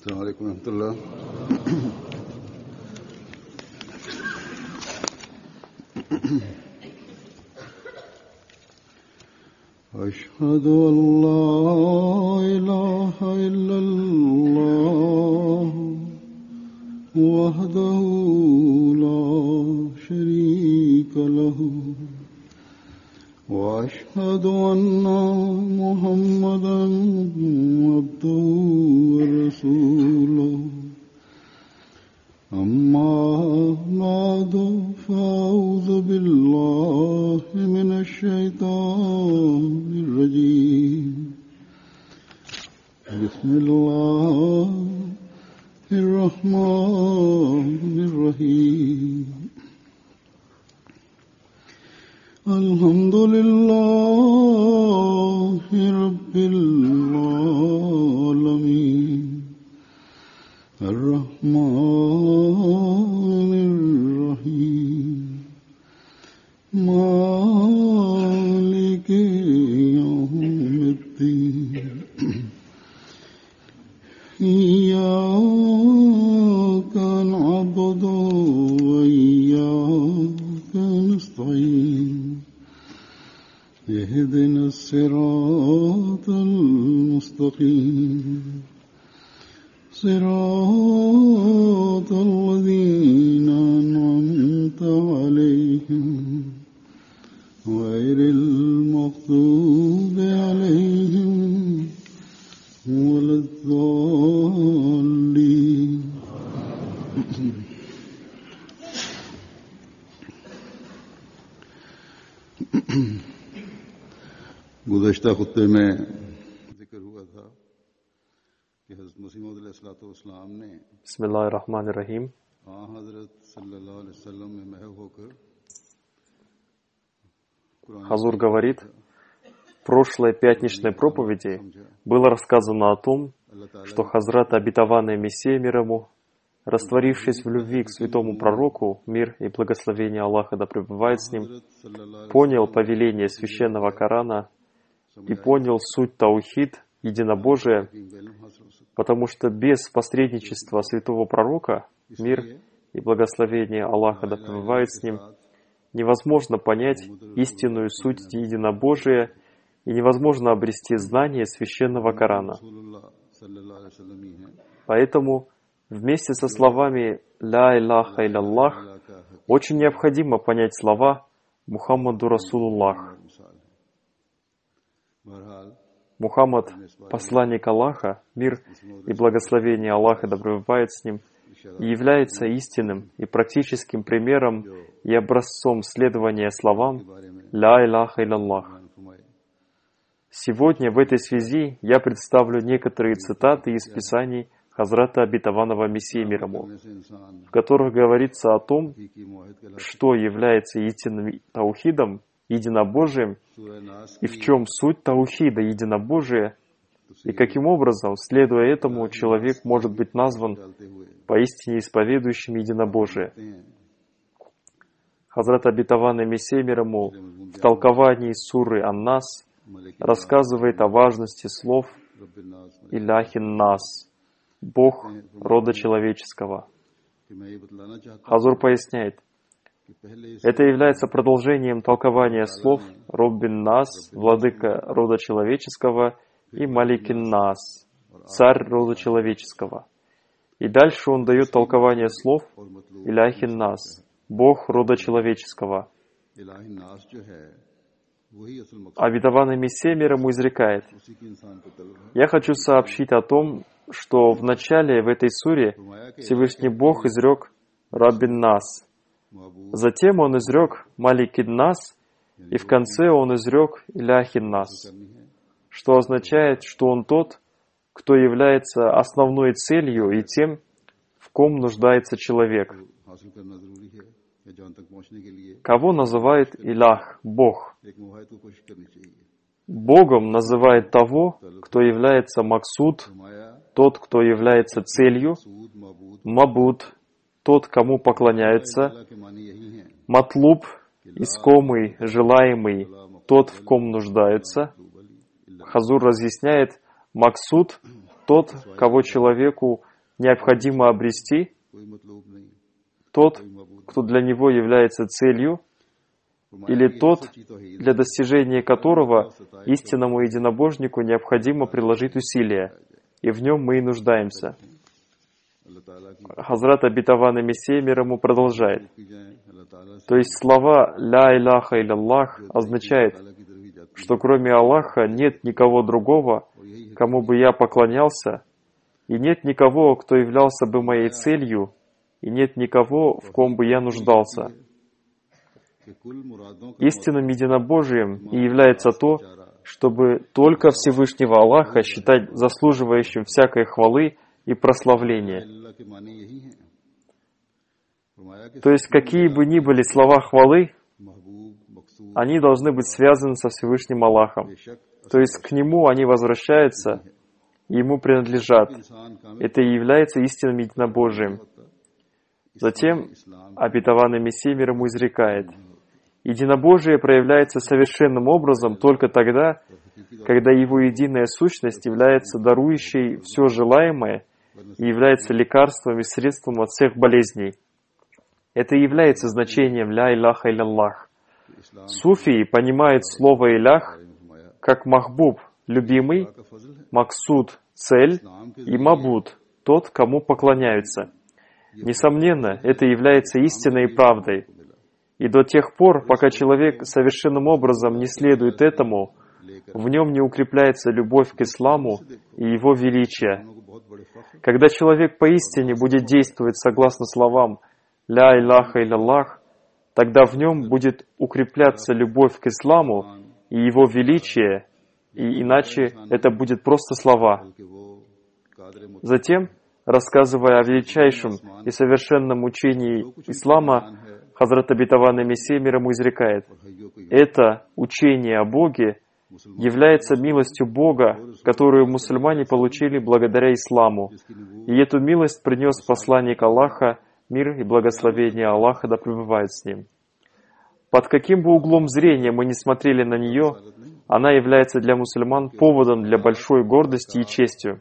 السلام عليكم ورحمة الله. أشهد أن لا إله إلا الله وحده لا شريك له وأشهد أن محمدا عبده ورسوله أما بعد فأعوذ بالله من الشيطان الرجيم بسم الله الرحمن الرحيم الحمد لله رب العالمين الرحمن الرحيم مالك يوم الدين إياك نعبد وإياك نستعين اهدنا الصراط المستقيم صراط الذين أنعمت عليهم غير المغضوب عليهم ولا الضالين. गुज़श्ता खुत्ते में जिक्र हुआ था कि हज़रत मसीह मौऊद अलैहिस्सलाम ने Бисмиллахир-рахманир-рахим. हज़रत सल्लल्लाहु अलैहि वसल्लम में महव होकर Хазур говорит, в прошлой пятничной проповеди было рассказано о том, что Хазрат, обетованный Мессия мир ему, растворившись в любви к святому пророку, мир и благословение Аллаха да пребывает с ним, понял повеление священного Корана и понял суть таухид, единобожия, потому что без посредничества святого пророка, мир и благословение Аллаха да пребывает с ним, невозможно понять истинную суть единобожия и невозможно обрести знание священного Корана. Поэтому вместе со словами «Ля илляха илlallah» очень необходимо понять слова «Мухаммаду Расулуллах». Мухаммад, посланник Аллаха, мир и благословение Аллаха да пребывает с ним, и является истинным и практическим примером и образцом следования словам «Ля илляха илlallah». Сегодня в этой связи я представлю некоторые цитаты из Писаний Хазрата обетованного Мессии мир ему, в которых говорится о том, что является истинным таухидом, единобожием, и в чем суть таухида, единобожия, и каким образом, следуя этому, человек может быть назван поистине исповедующим единобожие. Хазрат обетованный Мессия мир ему в толковании суры Ан-Нас рассказывает о важности слов «Иляхин Нас», Бог рода человеческого. Хазур поясняет, это является продолжением толкования слов «Роббин Нас», Владыка рода человеческого, и «Маликин Нас», Царь рода человеческого. И дальше он дает толкование слов «Иляхин Нас», Бог рода человеческого. Обетованный Мессия мир ему изрекает: «Я хочу сообщить о том, что в начале в этой суре Всевышний Бог изрек «Раббин Нас», затем Он изрек «Маликин Нас», и в конце Он изрек «Иляхин Нас», что означает, что Он тот, кто является основной целью и тем, в ком нуждается человек. Кого называет Илях, Бог? Богом называет того, кто является Максуд, тот, кто является целью, Мабуд, тот, кому поклоняется, Матлуб, искомый, желаемый, тот, в ком нуждается. Хазур разъясняет, Максуд, тот, кого человеку необходимо обрести, कोई मतलब नहीं, тот, кто для него является целью, или тот, для достижения которого истинному единобожнику необходимо приложить усилия, и в нем мы и нуждаемся. Хазрат обетованный Мессия мир ему продолжает. То есть слова «Ля иляха илlalлах» означает, что кроме Аллаха нет никого другого, кому бы я поклонялся, и нет никого, кто являлся бы моей целью, и нет никого, в ком бы я нуждался. Истинным единобожием и является то, чтобы только Всевышнего Аллаха считать заслуживающим всякой хвалы и прославления. То есть, какие бы ни были слова хвалы, они должны быть связаны со Всевышним Аллахом. То есть, к Нему они возвращаются, и Ему принадлежат. Это и является истинным единобожием. Затем обетованный Мессия мир ему изрекает: единобожие проявляется совершенным образом только тогда, когда его единая сущность является дарующей все желаемое и является лекарством и средством от всех болезней. Это и является значением «Ля иляха илlalлах». Суфии понимают слово «илях» как махбуб — любимый, максуд — цель, и мабуд — тот, кому поклоняются. Несомненно, это является истиной и правдой. И до тех пор, пока человек совершенным образом не следует этому, в нем не укрепляется любовь к исламу и его величие. Когда человек поистине будет действовать согласно словам «Ля иляха илlalлах», тогда в нем будет укрепляться любовь к исламу и его величие, и иначе это будет просто слова. Затем, рассказывая о величайшем и совершенном учении ислама, Хазрат обетованный Мессия мир ему изрекает: это учение о Боге является милостью Бога, которую мусульмане получили благодаря исламу. И эту милость принес посланник Аллаха, мир и благословение Аллаха да пребывает с ним. Под каким бы углом зрения мы ни смотрели на нее, она является для мусульман поводом для большой гордости и честью.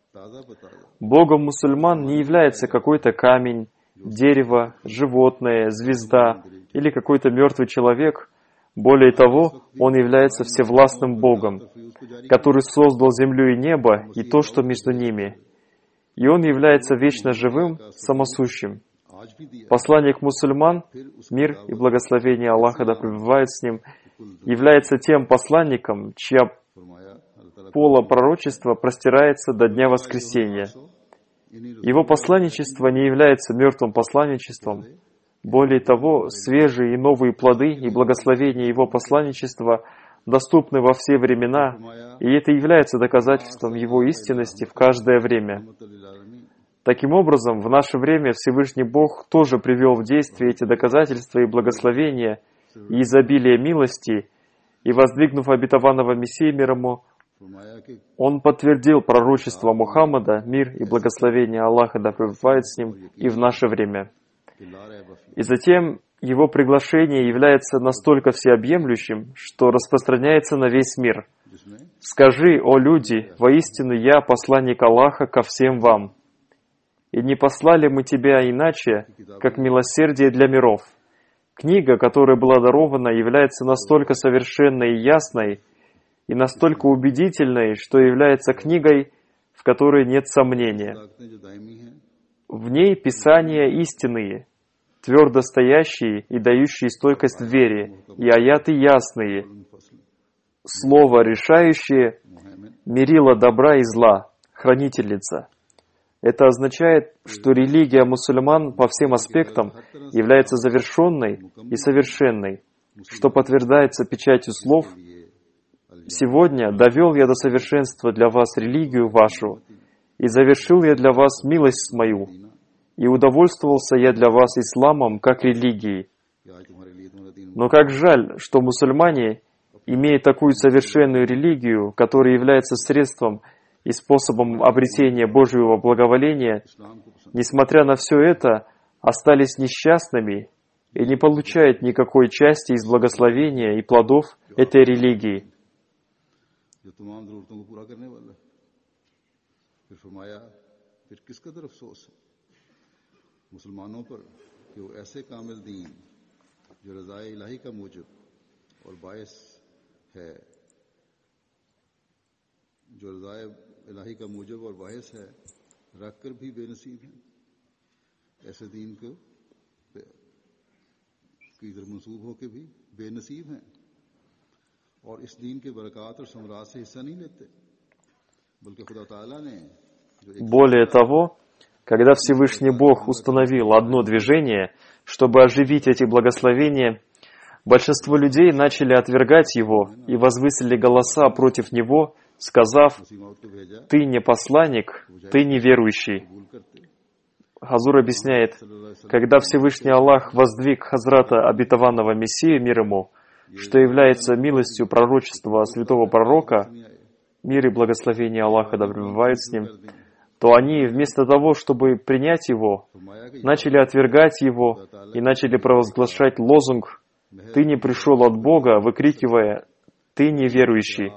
Богом мусульман не является какой-то камень, дерево, животное, звезда или какой-то мертвый человек. Более того, Он является всевластным Богом, который создал землю и небо и то, что между ними. И Он является вечно живым, самосущим. Посланник мусульман, мир и благословение Аллаха да пребывает с ним, является тем посланником, чья пола пророчества простирается до Дня Воскресения. Его посланничество не является мертвым посланничеством. Более того, свежие и новые плоды и благословения Его посланничества доступны во все времена, и это является доказательством Его истинности в каждое время. Таким образом, в наше время Всевышний Бог тоже привел в действие эти доказательства и благословения, и изобилие милости, и, воздвигнув обетованного Мессию мир ему, Он подтвердил пророчество Мухаммада, мир и благословение Аллаха да пребывает с ним и в наше время. И затем его приглашение является настолько всеобъемлющим, что распространяется на весь мир. «Скажи, о люди, воистину я посланник Аллаха ко всем вам. И не послали мы тебя иначе, как милосердие для миров». Книга, которая была дарована, является настолько совершенной и ясной, и настолько убедительной, что является книгой, в которой нет сомнения. В ней писания истинные, твердо стоящие и дающие стойкость в вере, и аяты ясные, слово решающее, мерило добра и зла, хранительница. Это означает, что религия мусульман по всем аспектам является завершенной и совершенной, что подтверждается печатью слов: «Сегодня довел я до совершенства для вас религию вашу, и завершил я для вас милость мою, и удовольствовался я для вас исламом как религией». Но как жаль, что мусульмане, имея такую совершенную религию, которая является средством и способом обретения Божьего благоволения, несмотря на все это, остались несчастными и не получают никакой части из благословения и плодов этой религии. फिर किस कदर अफसोस है मुसलमानों पर कि वो ऐसे कामिल दीन जो रज़ाए इलाही का मूजब और बायस है, जो रज़ाए इलाही का मूजब और बायस है, रख कर भी बेनसीब हैं। ऐसे दीन को की इधर मंसूब होकर भी बेनसीब हैं और इस दीन के बरकत और समरात से हिस्सा नहीं लेते, बल्कि खुदा ताला ने Более того, когда Всевышний Бог установил одно движение, чтобы оживить эти благословения, большинство людей начали отвергать его и возвысили голоса против него, сказав: «Ты не посланник, ты неверующий». Хазур объясняет, когда Всевышний Аллах воздвиг Хазрата обетованного Мессию, мир ему, что является милостью пророчества святого пророка, мир и благословение Аллаха да пребывают с ним, то они вместо того, чтобы принять его, начали отвергать его и начали провозглашать лозунг «Ты не пришел от Бога», выкрикивая «Ты неверующий».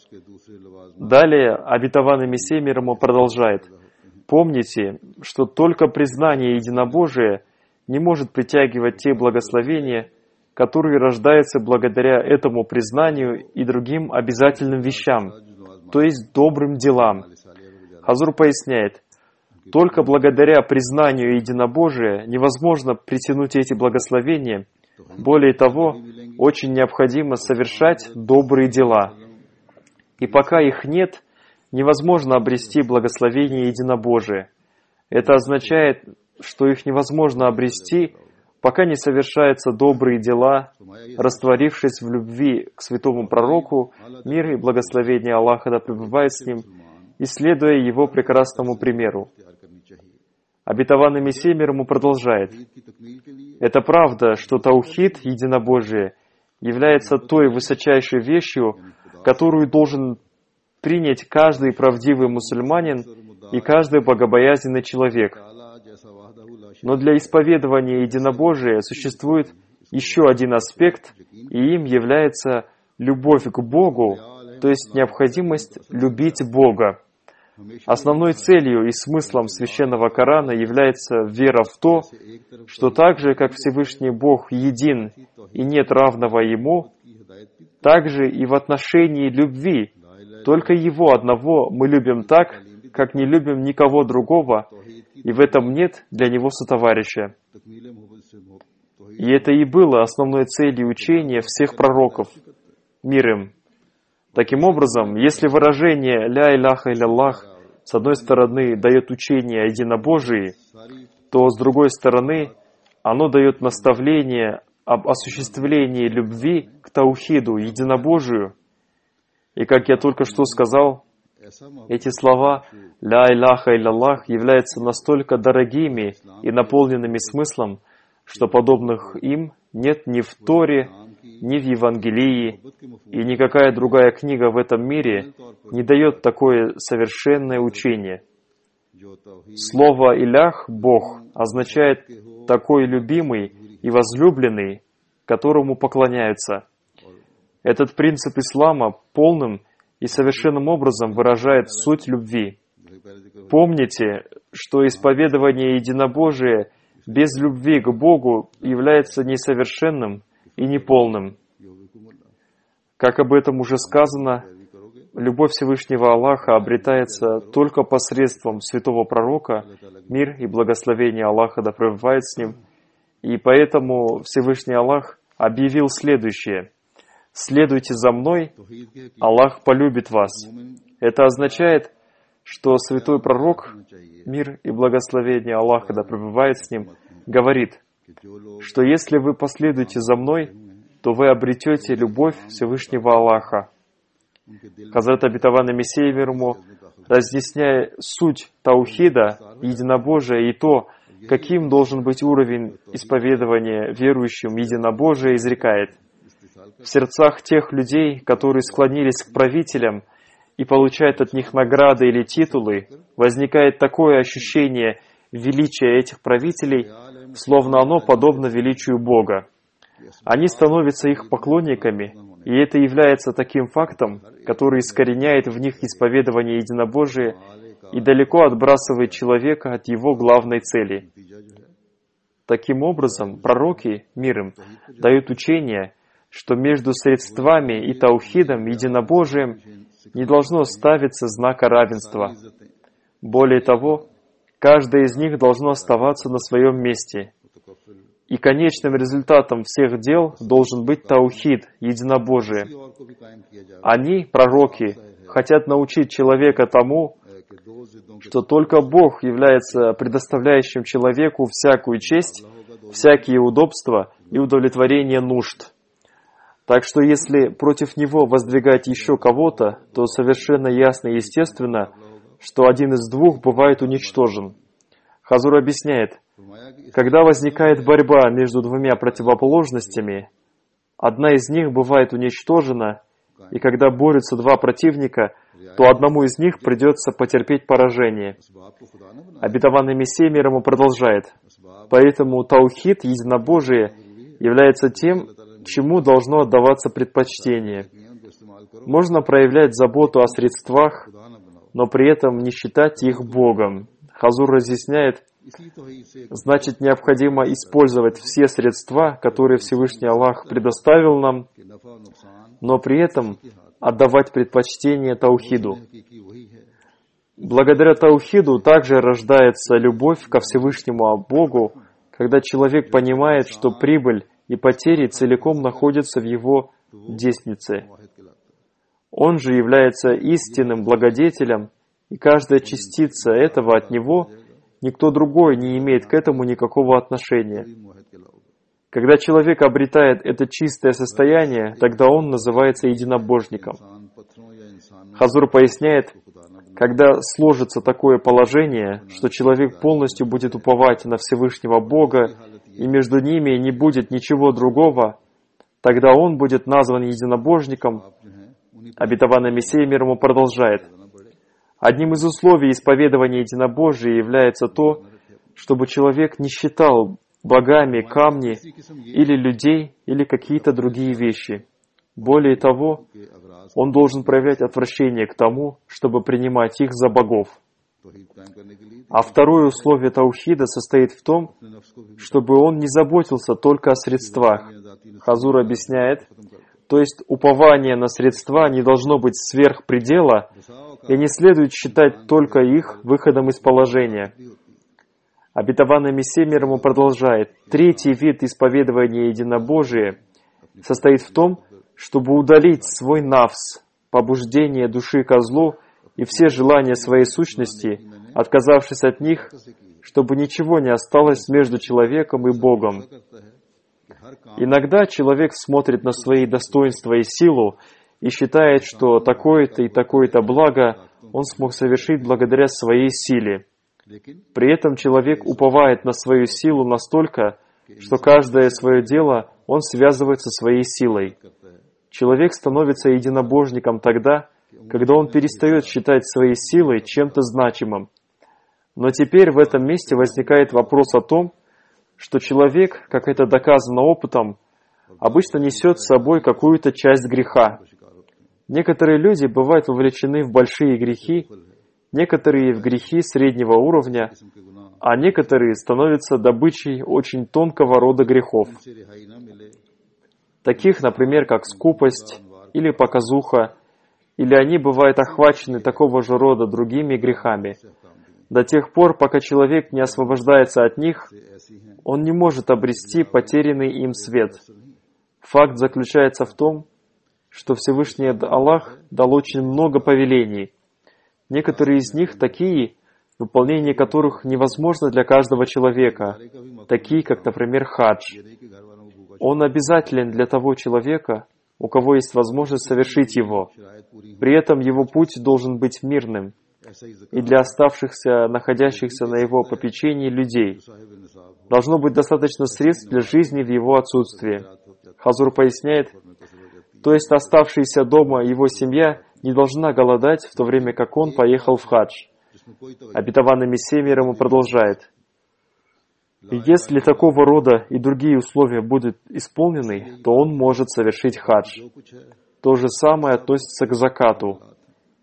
Далее обетованный Мессия, мир ему, продолжает: «Помните, что только признание единобожия не может притягивать те благословения, которые рождаются благодаря этому признанию и другим обязательным вещам, то есть добрым делам». Хазур поясняет, только благодаря признанию единобожия невозможно притянуть эти благословения. Более того, очень необходимо совершать добрые дела. И пока их нет, невозможно обрести благословение единобожия. Это означает, что их невозможно обрести, пока не совершаются добрые дела, растворившись в любви к святому пророку, мир и благословение Аллаха да пребывает с ним, и следуя его прекрасному примеру. Обетованный Мессия, мир ему, продолжает: «Это правда, что таухид, единобожие, является той высочайшей вещью, которую должен принять каждый правдивый мусульманин и каждый богобоязненный человек. Но для исповедования единобожия существует еще один аспект, и им является любовь к Богу, то есть необходимость любить Бога. Основной целью и смыслом священного Корана является вера в то, что так же, как Всевышний Бог един и нет равного Ему, так же и в отношении любви, только Его одного мы любим так, как не любим никого другого, и в этом нет для Него сотоварища». И это и было основной целью учения всех пророков, мир им. Таким образом, если выражение «Ля иляха илlallah» с одной стороны дает учение о единобожии, то с другой стороны оно дает наставление об осуществлении любви к таухиду, единобожию. И как я только что сказал, эти слова «Ля иляха илlallah» являются настолько дорогими и наполненными смыслом, что подобных им нет ни в Торе, ни в Евангелии, и никакая другая книга в этом мире не дает такое совершенное учение. Слово «Илях» — «Бог» означает «такой любимый и возлюбленный, которому поклоняются». Этот принцип ислама полным и совершенным образом выражает суть любви. Помните, что исповедование единобожия без любви к Богу является несовершенным и неполным. Как об этом уже сказано, любовь Всевышнего Аллаха обретается только посредством святого пророка, мир и благословение Аллаха да пребывает с ним, и поэтому Всевышний Аллах объявил следующее: «Следуйте за мной, Аллах полюбит вас». Это означает, что святой пророк, мир и благословение Аллаха да пребывает с ним, говорит, что если вы последуете за мной, то вы обретете любовь Всевышнего Аллаха. Хазрат обетованный Мессия, мир ему, разъясняя суть таухида, единобожия и то, каким должен быть уровень исповедования верующим единобожия, изрекает: в сердцах тех людей, которые склонились к правителям и получают от них награды или титулы, возникает такое ощущение величия этих правителей, словно оно подобно величию Бога. Они становятся их поклонниками, и это является таким фактом, который искореняет в них исповедование единобожия и далеко отбрасывает человека от его главной цели. Таким образом, пророки, мир им, дают учение, что между средствами и таухидом, единобожием, не должно ставиться знака равенства. Более того, каждое из них должно оставаться на своем месте. И конечным результатом всех дел должен быть таухид, единобожие. Они, пророки, хотят научить человека тому, что только Бог является предоставляющим человеку всякую честь, всякие удобства и удовлетворение нужд. Так что если против него воздвигать еще кого-то, то совершенно ясно и естественно, что один из двух бывает уничтожен. Хазур объясняет, когда возникает борьба между двумя противоположностями, одна из них бывает уничтожена, и когда борются два противника, то одному из них придется потерпеть поражение. Обетованный Мессия мир ему продолжает. Поэтому таухид, единобожие, является тем, чему должно отдаваться предпочтение. Можно проявлять заботу о средствах, но при этом не считать их Богом. Хазур разъясняет, значит, необходимо использовать все средства, которые Всевышний Аллах предоставил нам, но при этом отдавать предпочтение таухиду. Благодаря таухиду также рождается любовь ко Всевышнему Богу, когда человек понимает, что прибыль и потери целиком находятся в его деснице. Он же является истинным благодетелем, и каждая частица этого от него, никто другой не имеет к этому никакого отношения. Когда человек обретает это чистое состояние, тогда он называется единобожником. Хазур поясняет, когда сложится такое положение, что человек полностью будет уповать на Всевышнего Бога, и между ними не будет ничего другого, тогда он будет назван единобожником. Обетованный Мессия мир ему продолжает. Одним из условий исповедования единобожия является то, чтобы человек не считал богами камни или людей или какие-то другие вещи. Более того, он должен проявлять отвращение к тому, чтобы принимать их за богов. А второе условие таухида состоит в том, чтобы он не заботился только о средствах. Хазур объясняет, то есть упование на средства не должно быть сверх предела, и не следует считать только их выходом из положения. Обетованный Мессия мир ему продолжает. Третий вид исповедования единобожия состоит в том, чтобы удалить свой нафс, побуждение души ко злу и все желания своей сущности, отказавшись от них, чтобы ничего не осталось между человеком и Богом. Иногда человек смотрит на свои достоинства и силу и считает, что такое-то и такое-то благо он смог совершить благодаря своей силе. При этом человек уповает на свою силу настолько, что каждое свое дело он связывает со своей силой. Человек становится единобожником тогда, когда он перестает считать своей силой чем-то значимым. Но теперь в этом месте возникает вопрос о том, что человек, как это доказано опытом, обычно несет с собой какую-то часть греха. Некоторые люди бывают вовлечены в большие грехи, некоторые в грехи среднего уровня, а некоторые становятся добычей очень тонкого рода грехов. Таких, например, как скупость или показуха, или они бывают охвачены такого же рода другими грехами. До тех пор, пока человек не освобождается от них, он не может обрести потерянный им свет. Факт заключается в том, что Всевышний Аллах дал очень много повелений. Некоторые из них такие, выполнение которых невозможно для каждого человека, такие как, например, хадж. Он обязателен для того человека, у кого есть возможность совершить его. При этом его путь должен быть мирным и для оставшихся, находящихся на его попечении людей. Должно быть достаточно средств для жизни в его отсутствии. Хазур поясняет, то есть оставшаяся дома его семья не должна голодать, в то время как он поехал в хадж. Обетованный Мессия мир ему продолжает. Если такого рода и другие условия будут исполнены, то он может совершить хадж. То же самое относится к закату.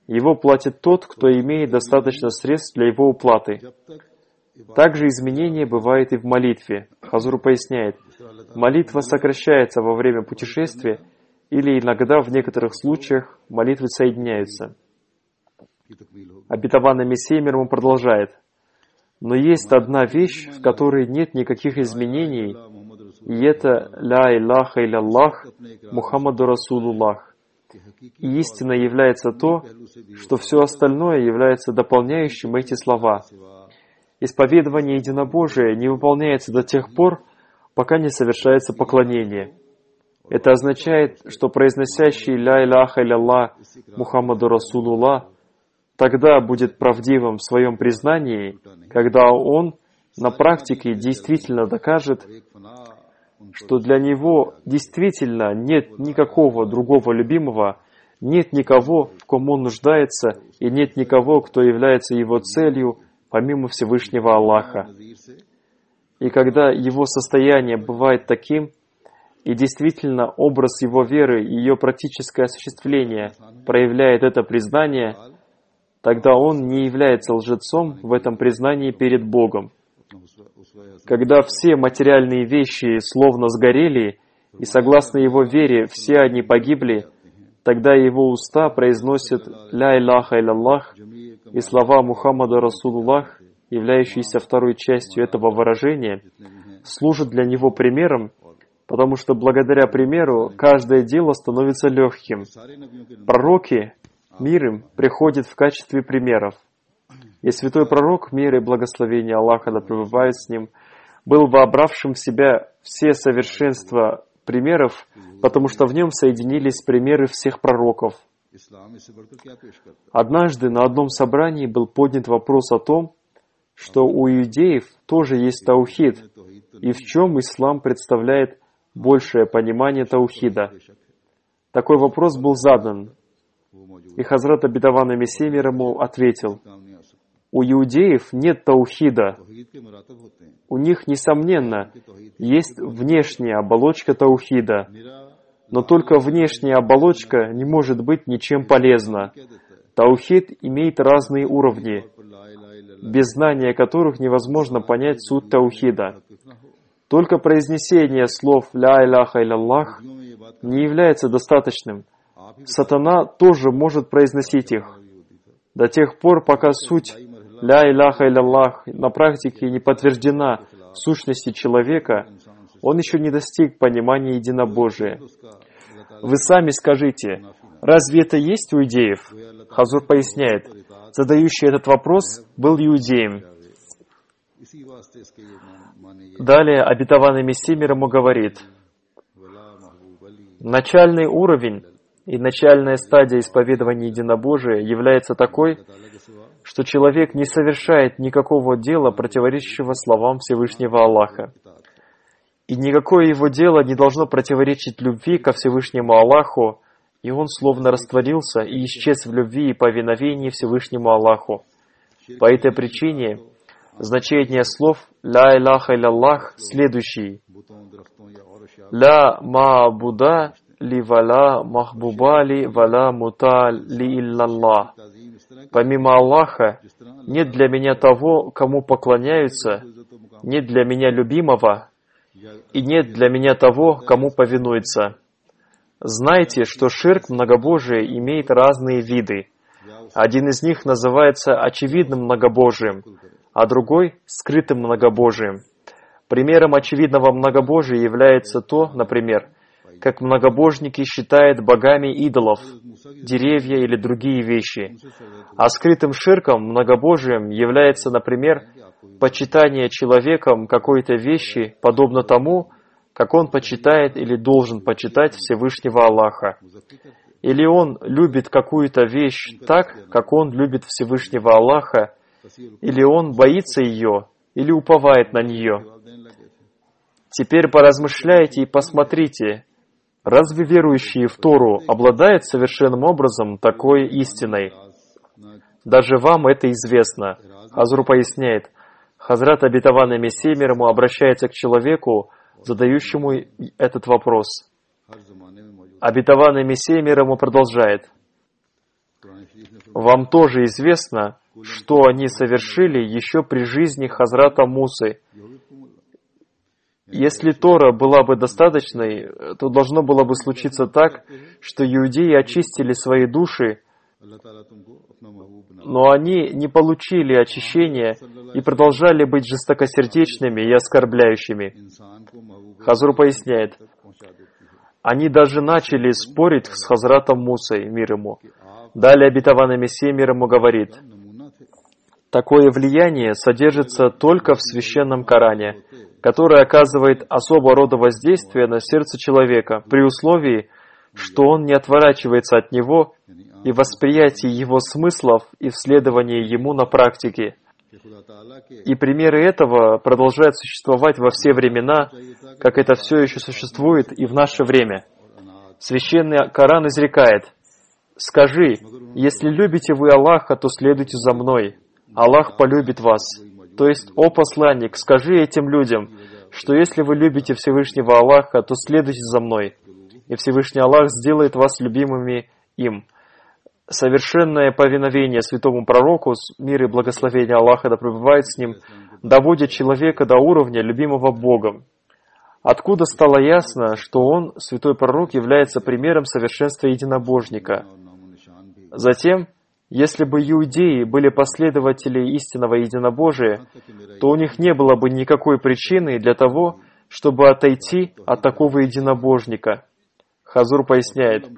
Его платит тот, кто имеет достаточно средств для его уплаты. Также изменение бывает и в молитве. Хазур поясняет, молитва сокращается во время путешествия или иногда в некоторых случаях молитвы соединяются. Обетованный Мессия мир ему продолжает. Но есть одна вещь, в которой нет никаких изменений, и это «Ля илляха иляллах, Мухаммаду Расулуллах». И истина является то, что все остальное является дополняющим эти слова. Исповедование единобожия не выполняется до тех пор, пока не совершается поклонение. Это означает, что произносящий «Ля илляха иляллах, Мухаммаду Расулуллах» тогда будет правдивым в своем признании, когда он на практике действительно докажет, что для него действительно нет никакого другого любимого, нет никого, в ком он нуждается, и нет никого, кто является его целью, помимо Всевышнего Аллаха. И когда его состояние бывает таким, и действительно образ его веры и ее практическое осуществление проявляет это признание, тогда он не является лжецом в этом признании перед Богом. Когда все материальные вещи словно сгорели, и согласно его вере все они погибли, тогда его уста произносят «Ля илляха илlallah», и слова Мухаммада Расулуллах, являющиеся второй частью этого выражения, служат для него примером, потому что благодаря примеру каждое дело становится легким. Пророки, мир им, приходят в качестве примеров. И святой пророк, мир и благословение Аллаха да пребывает с ним, был вобравшим в себя все совершенства примеров, потому что в нем соединились примеры всех пророков. Однажды на одном собрании был поднят вопрос о том, что у иудеев тоже есть таухид, и в чем ислам представляет большее понимание таухида. Такой вопрос был задан, и Хазрат обетованный Мессия мир ему ответил, у иудеев нет таухида. У них, несомненно, есть внешняя оболочка таухида, но только внешняя оболочка не может быть ничем полезна. Таухид имеет разные уровни, без знания которых невозможно понять суть таухида. Только произнесение слов «Ля илляха илlallah» не является достаточным. Сатана тоже может произносить их. До тех пор, пока суть «Ля илляха илlallah» на практике не подтверждена в сущности человека, он еще не достиг понимания единобожия. Вы сами скажите, разве это есть у иудеев? Хазур поясняет, задающий этот вопрос был иудеем. Далее обетованный Мессия мир ему говорит, начальный уровень и начальная стадия исповедования единобожия является такой, что человек не совершает никакого дела, противоречащего словам Всевышнего Аллаха. И никакое его дело не должно противоречить любви ко Всевышнему Аллаху, и он словно растворился и исчез в любви и повиновении Всевышнему Аллаху. По этой причине значение слов «Ля илляха илlallah» следующий. «Ля ма'буда ли валя махбуба ли валя мута ли илlallah». Помимо Аллаха, нет для меня того, кому поклоняются, нет для меня любимого, и нет для меня того, кому повинуются. Знайте, что ширк многобожие имеет разные виды. Один из них называется очевидным многобожием, а другой — скрытым многобожием. Примером очевидного многобожия является то, например, как многобожники считают богами идолов, деревья или другие вещи. А скрытым ширком, многобожием, является, например, почитание человеком какой-то вещи, подобно тому, как он почитает или должен почитать Всевышнего Аллаха. Или он любит какую-то вещь так, как он любит Всевышнего Аллаха, или он боится ее, или уповает на нее. Теперь поразмышляйте и посмотрите, разве верующие в Тору обладают совершенным образом такой истиной? Даже вам это известно. Хазур поясняет, Хазрат обетованный Мессия мир ему обращается к человеку, задающему этот вопрос. Обетованный Мессия мир ему продолжает. Вам тоже известно, что они совершили еще при жизни Хазрата Мусы. Если Тора была бы достаточной, то должно было бы случиться так, что иудеи очистили свои души, но они не получили очищения и продолжали быть жестокосердечными и оскорбляющими. Хазур поясняет, они даже начали спорить с Хазратом Мусой, мир ему. Далее обетованный Мессия, мир ему, говорит, такое влияние содержится только в священном Коране, который оказывает особого рода воздействие на сердце человека, при условии, что он не отворачивается от него и восприятии его смыслов и вследовании ему на практике. И примеры этого продолжают существовать во все времена, как это все еще существует и в наше время. Священный Коран изрекает, «Скажи, если любите вы Аллаха, то следуйте за мной. Аллах полюбит вас». То есть, о посланник, скажи этим людям, что если вы любите Всевышнего Аллаха, то следуйте за мной, и Всевышний Аллах сделает вас любимыми им. Совершенное повиновение святому пророку, мир и благословение Аллаха да пребывает с ним, доводит человека до уровня любимого Богом. Откуда стало ясно, что он, святой пророк, является примером совершенства единобожника? Затем, если бы иудеи были последователи истинного единобожия, то у них не было бы никакой причины для того, чтобы отойти от такого единобожника. Хазур поясняет,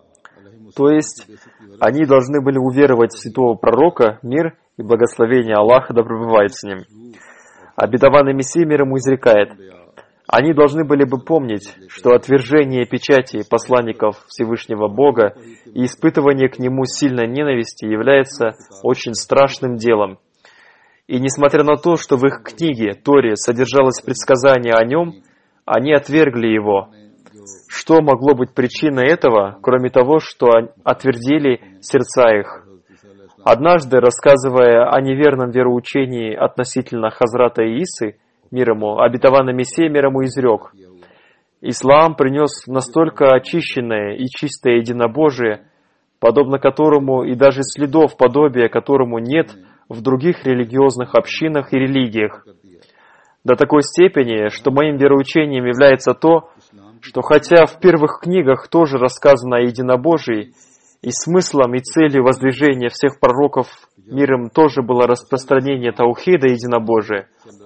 то есть они должны были уверовать в святого пророка, мир и благословение Аллаха да пребывает с ним. Обетованный Мессия, мир ему, изрекает, они должны были бы помнить, что отвержение печати посланников Всевышнего Бога и испытывание к нему сильной ненависти является очень страшным делом. И несмотря на то, что в их книге, Торе, содержалось предсказание о нем, они отвергли его. Что могло быть причиной этого, кроме того, что отвердили сердца их? Однажды, рассказывая о неверном вероучении относительно Хазрата Иисы, мир ему, обетованный Мессия, мир ему, изрек, «Ислам принес настолько очищенное и чистое единобожие, подобно которому и даже следов подобия которому нет в других религиозных общинах и религиях, до такой степени, что моим вероучением является то, что хотя в первых книгах тоже рассказано о единобожии, и смыслом и целью воздвижения всех пророков миром тоже было распространение таухида и единобожия,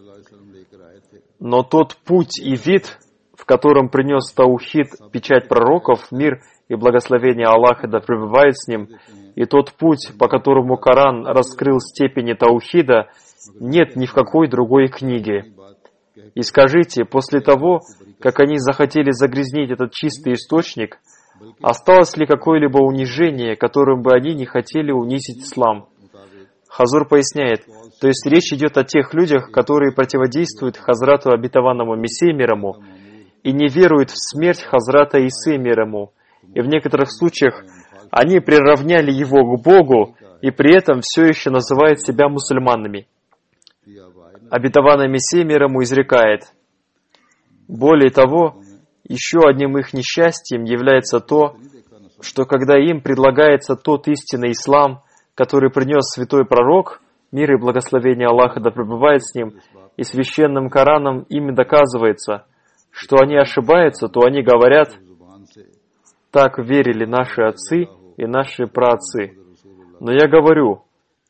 но тот путь и вид, в котором принес таухид печать пророков, мир и благословение Аллаха да пребывает с ним, и тот путь, по которому Коран раскрыл степени таухида, нет ни в какой другой книге. И скажите, после того, как они захотели загрязнить этот чистый источник, осталось ли какое-либо унижение, которым бы они не хотели унизить ислам? Хазур поясняет, то есть речь идет о тех людях, которые противодействуют Хазрату обетованному Мессии мир ему и не веруют в смерть Хазрата Исы мир ему, и в некоторых случаях они приравняли его к Богу и при этом все еще называют себя мусульманами. Обетованный Мессия мир ему изрекает, более того, еще одним их несчастьем является то, что когда им предлагается тот истинный ислам, который принес святой пророк, мир и благословение Аллаха да пребывает с ним, и священным Кораном ими доказывается, что они ошибаются, то они говорят, так верили наши отцы и наши праотцы. Но я говорю,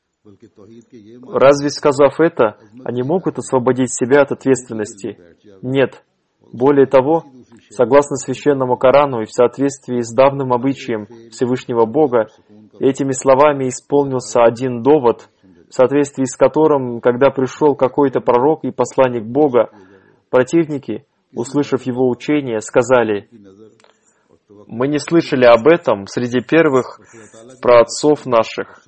разве сказав это, они могут освободить себя от ответственности? Нет. Более того, согласно священному Корану и в соответствии с давним обычаем Всевышнего Бога, этими словами исполнился один довод, в соответствии с которым, когда пришел какой-то пророк и посланник Бога, противники, услышав его учение, сказали, «Мы не слышали об этом среди первых праотцов наших».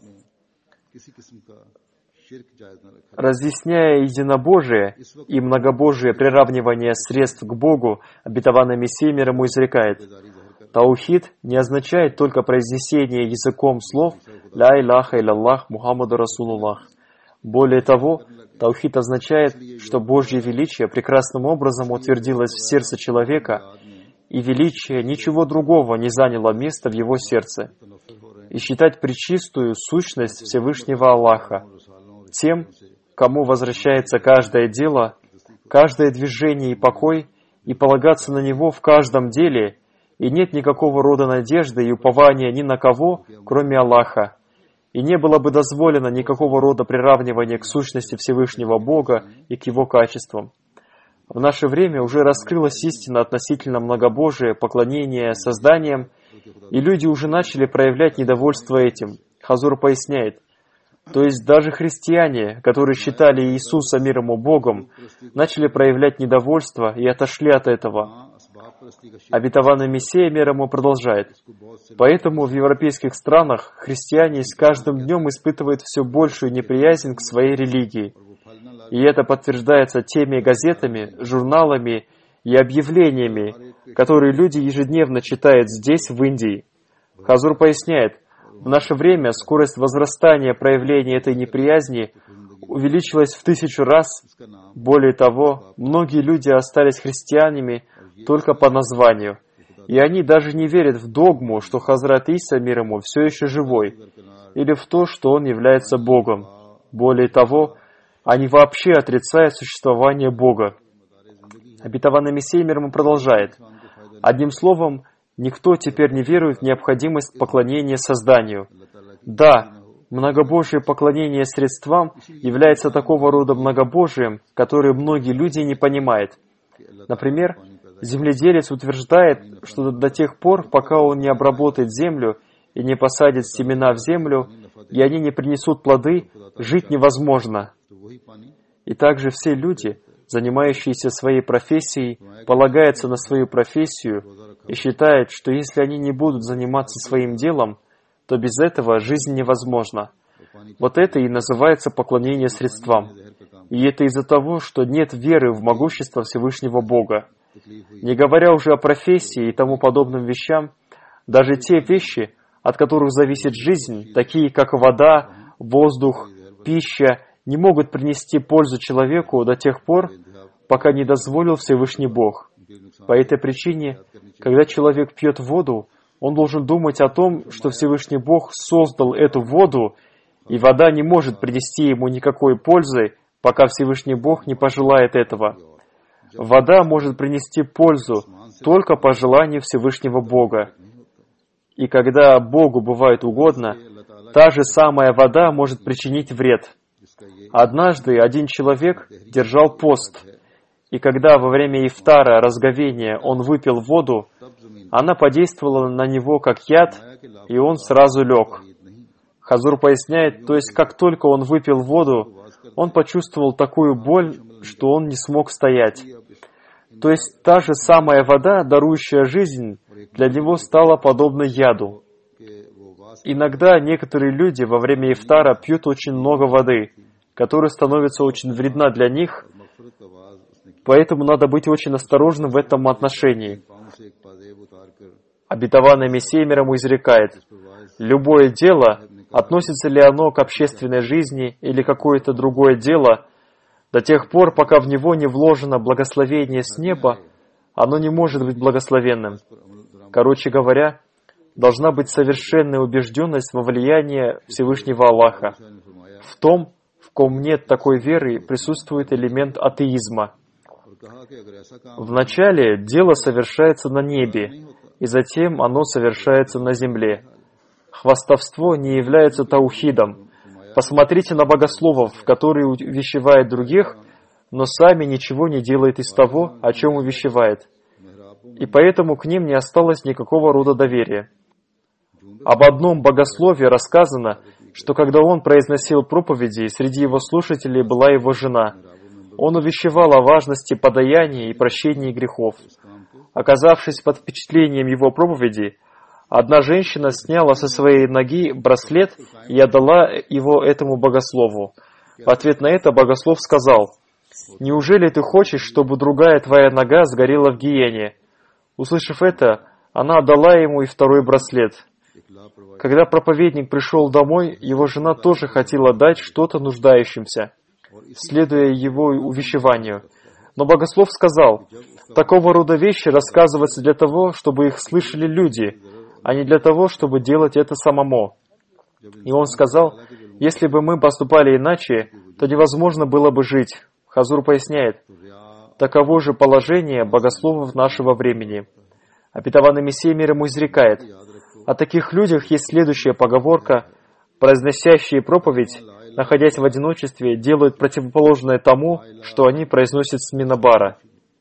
Разъясняя единобожие и многобожие приравнивание средств к Богу, обетованный Мессия мир ему изрекает, таухид не означает только произнесение языком слов «Ля илляха илляллах Мухаммаду Расулуллах». Более того, таухид означает, что Божье величие прекрасным образом утвердилось в сердце человека, и величие ничего другого не заняло места в его сердце. и считать пречистую сущность Всевышнего Аллаха. Тем, кому возвращается каждое дело, каждое движение и покой, и полагаться на него в каждом деле, и нет никакого рода надежды и упования ни на кого, кроме Аллаха, и не было бы дозволено никакого рода приравнивания к сущности Всевышнего Бога и к Его качествам. В наше время уже раскрылась истина относительно многобожия, поклонения созданиям, и люди уже начали проявлять недовольство этим. Хазур поясняет, то есть даже христиане, которые считали Иисуса мир ему Богом, начали проявлять недовольство и отошли от этого. Обетованный Мессия мир ему продолжает. Поэтому в европейских странах христиане с каждым днем испытывают все большую неприязнь к своей религии. И это подтверждается теми газетами, журналами и объявлениями, которые люди ежедневно читают здесь, в Индии. Хазур поясняет, в наше время скорость возрастания проявления этой неприязни увеличилась в 1000 раз. Более того, многие люди остались христианами только по названию, и они даже не верят в догму, что Хазрат Иса, мир ему, все еще живой, или в то, что он является Богом. Более того, они вообще отрицают существование Бога. Обетованный Мессия мир ему продолжает. Одним словом, никто теперь не верует в необходимость поклонения созданию. Да, многобожие поклонение средствам является такого рода многобожием, которое многие люди не понимают. Например, земледелец утверждает, что до тех пор, пока он не обработает землю и не посадит семена в землю, и они не принесут плоды, жить невозможно. И также все люди, занимающиеся своей профессией, полагаются на свою профессию и считают, что если они не будут заниматься своим делом, то без этого жизнь невозможна. Вот это и называется поклонение средствам. И это из-за того, что нет веры в могущество Всевышнего Бога. Не говоря уже о профессии и тому подобным вещам, даже те вещи, от которых зависит жизнь, такие как вода, воздух, пища, не могут принести пользу человеку до тех пор, пока не дозволил Всевышний Бог. По этой причине, когда человек пьет воду, он должен думать о том, что Всевышний Бог создал эту воду, и вода не может принести ему никакой пользы, пока Всевышний Бог не пожелает этого. Вода может принести пользу только по желанию Всевышнего Бога. И когда Богу бывает угодно, та же самая вода может причинить вред. Однажды один человек держал пост, и когда во время ифтара, разговения, он выпил воду, она подействовала на него как яд, и он сразу лег. Хазур поясняет, то есть как только он выпил воду, он почувствовал такую боль, что он не смог стоять. То есть та же самая вода, дарующая жизнь, для него стала подобна яду. Иногда некоторые люди во время ифтара пьют очень много воды, которая становится очень вредна для них, поэтому надо быть очень осторожным в этом отношении. Обетованный Мессия мир ему изрекает, любое дело, относится ли оно к общественной жизни или какое-то другое дело, до тех пор, пока в него не вложено благословение с неба, оно не может быть благословенным. Короче говоря, должна быть совершенная убежденность во влиянии Всевышнего Аллаха. В том, в ком нет такой веры, присутствует элемент атеизма. Вначале дело совершается на небе, и затем оно совершается на земле. Хвастовство не является таухидом. Посмотрите на богословов, которые увещевают других, но сами ничего не делают из того, о чем увещевает. И поэтому к ним не осталось никакого рода доверия. Об одном богослове рассказано, что когда он произносил проповеди, среди его слушателей была его жена. Он увещевал о важности подаяния и прощения грехов. Оказавшись под впечатлением его проповеди, одна женщина сняла со своей ноги браслет и отдала его этому богослову. В ответ на это богослов сказал, «Неужели ты хочешь, чтобы другая твоя нога сгорела в гиене?» Услышав это, она отдала ему и второй браслет. Когда проповедник пришел домой, его жена тоже хотела дать что-то нуждающимся, следуя его увещеванию. Но богослов сказал, такого рода вещи рассказываются для того, чтобы их слышали люди, а не для того, чтобы делать это самому. И он сказал, если бы мы поступали иначе, то невозможно было бы жить. Хазур поясняет, таково же положение богословов нашего времени. Обетованный Мессия мир ему изрекает, о таких людях есть следующая поговорка, произносящие проповедь, находясь в одиночестве, делают противоположное тому, что они произносят с минабара.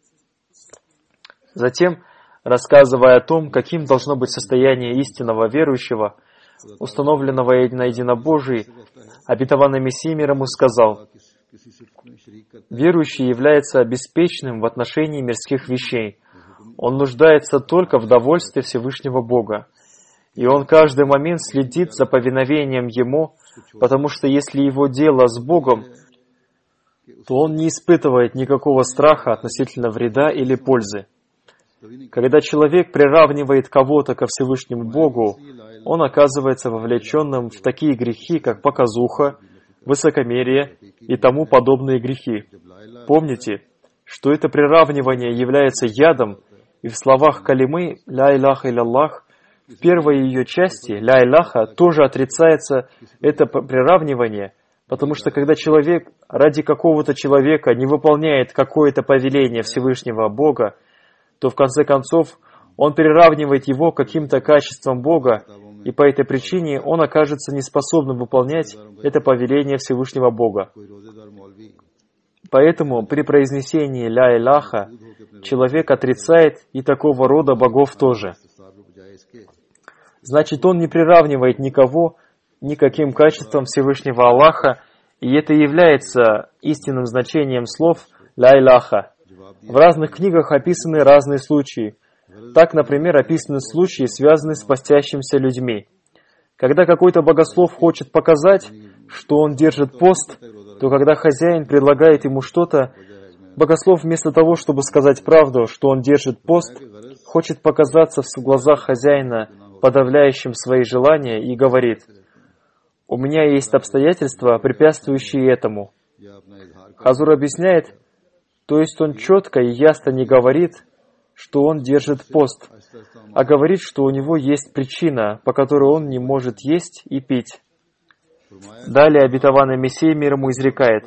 Затем, рассказывая о том, каким должно быть состояние истинного верующего, установленного на единобожии, обетованный Мессия мир ему сказал, верующий является беспечным в отношении мирских вещей. Он нуждается только в довольстве Всевышнего Бога. И он каждый момент следит за повиновением Ему, потому что если его дело с Богом, то он не испытывает никакого страха относительно вреда или пользы. Когда человек приравнивает кого-то ко Всевышнему Богу, он оказывается вовлеченным в такие грехи, как показуха, высокомерие и тому подобные грехи. Помните, что это приравнивание является ядом, и в словах калимы «Ля илляха илlallah» в первой ее части «Ля илляха» тоже отрицается это приравнивание, потому что когда человек ради какого-то человека не выполняет какое-то повеление Всевышнего Бога, то в конце концов он приравнивает его к каким-то качествам Бога, и по этой причине он окажется неспособным выполнять это повеление Всевышнего Бога. Поэтому при произнесении «Ля илляха» человек отрицает и такого рода богов тоже. Значит, он не приравнивает никого ни к каким качествам Всевышнего Аллаха, и это является истинным значением слов «Ля илляха». В разных книгах описаны разные случаи. Так, например, описаны случаи, связанные с постящимися людьми. Когда какой-то богослов хочет показать, что он держит пост, то когда хозяин предлагает ему что-то, богослов вместо того, чтобы сказать правду, что он держит пост, хочет показаться в глазах хозяина подавляющим свои желания и говорит, «У меня есть обстоятельства, препятствующие этому». Хазур объясняет, то есть он четко и ясно не говорит, что он держит пост, а говорит, что у него есть причина, по которой он не может есть и пить. Далее обетованный Мессия мир ему изрекает.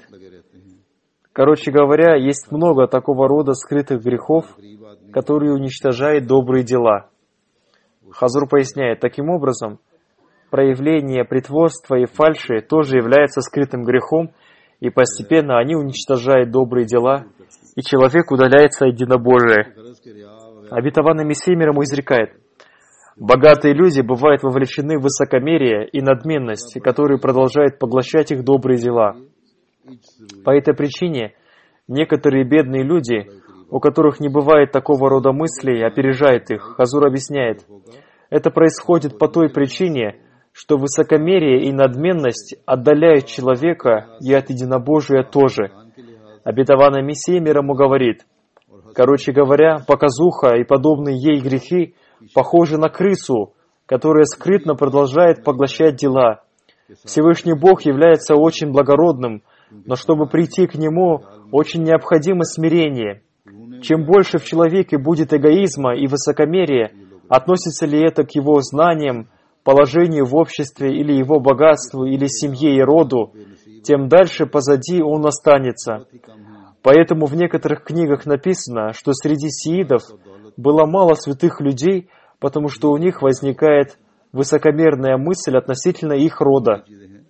Короче говоря, есть много такого рода скрытых грехов, которые уничтожают добрые дела. Хазур поясняет, таким образом, проявление притворства и фальши тоже является скрытым грехом, и постепенно они уничтожают добрые дела, и человек удаляется от единобожия. Обетованный Мессия мир ему изрекает. Богатые люди бывают вовлечены в высокомерие и надменность, которые продолжают поглощать их добрые дела. По этой причине некоторые бедные люди, у которых не бывает такого рода мыслей, опережают их. Хазур объясняет, это происходит по той причине, что высокомерие и надменность отдаляют человека и от единобожия тоже. Обетованный Мессия мир ему говорит, короче говоря, показуха и подобные ей грехи похожи на крысу, которая скрытно продолжает поглощать дела. Всевышний Бог является очень благородным, но чтобы прийти к Нему, очень необходимо смирение. Чем больше в человеке будет эгоизма и высокомерия, относится ли это к его знаниям, положению в обществе или его богатству, или семье и роду, тем дальше позади он останется. Поэтому в некоторых книгах написано, что среди сиидов было мало святых людей, потому что у них возникает высокомерная мысль относительно их рода.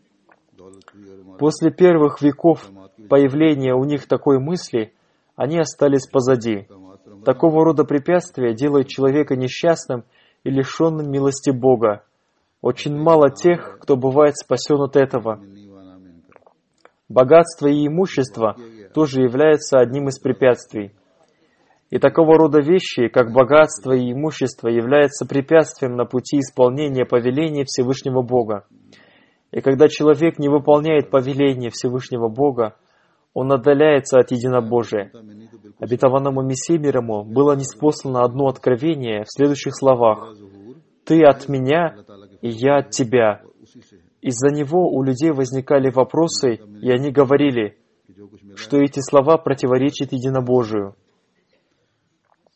После первых веков появления у них такой мысли, они остались позади. Такого рода препятствия делают человека несчастным и лишенным милости Бога. Очень мало тех, кто бывает спасен от этого. Богатство и имущество тоже являются одним из препятствий. И такого рода вещи, как богатство и имущество, являются препятствием на пути исполнения повеления Всевышнего Бога. И когда человек не выполняет повеление Всевышнего Бога, он отдаляется от единобожия. Обетованному Мессии мир ему было ниспослано одно откровение в следующих словах. «Ты от меня, и я от тебя». Из-за него у людей возникали вопросы, и они говорили, что эти слова противоречат единобожию.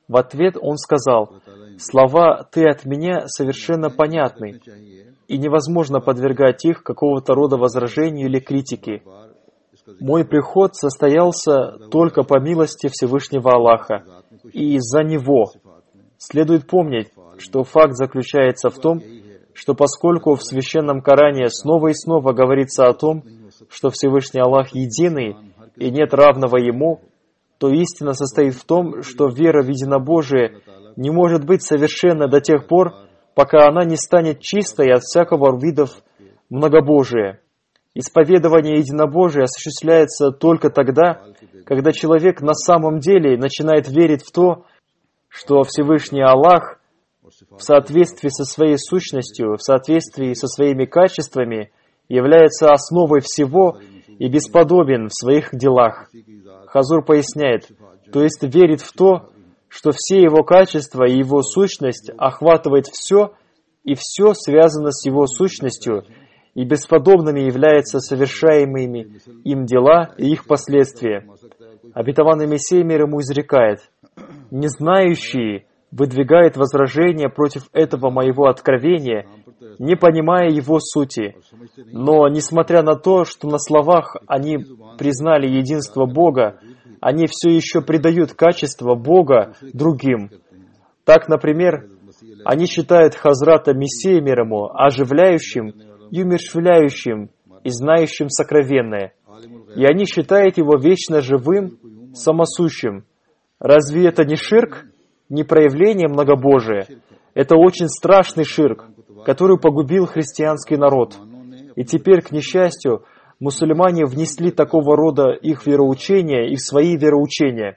В ответ он сказал: «Слова «ты от меня» совершенно понятны, и невозможно подвергать их какого-то рода возражению или критике. Мой приход состоялся только по милости Всевышнего Аллаха, и из-за Него. Следует помнить, что факт заключается в том, что поскольку в Священном Коране снова и снова говорится о том, что Всевышний Аллах единый и нет равного Ему, то истина состоит в том, что вера в единобожие не может быть совершенна до тех пор, пока она не станет чистой от всякого видов многобожия. Исповедование единобожия осуществляется только тогда, когда человек на самом деле начинает верить в то, что Всевышний Аллах в соответствии со своей сущностью, в соответствии со своими качествами, является основой всего и бесподобен в своих делах. Хазур поясняет, то есть верит в то, что все его качества и его сущность охватывает все, и все связано с его сущностью, и бесподобными являются совершаемыми им дела и их последствия. Обетованный Мессия мир ему изрекает: «Незнающие выдвигают возражения против этого моего откровения, не понимая его сути. Но, несмотря на то, что на словах они признали единство Бога, они все еще придают качество Бога другим. Так, например, они считают Хазрата Мессию мир ему оживляющим и умерщвляющим и знающим сокровенное. И они считают его вечно живым, самосущим. Разве это не ширк, не проявление многобожия? Это очень страшный ширк, который погубил христианский народ. И теперь, к несчастью, мусульмане внесли такого рода их вероучения и в свои вероучения.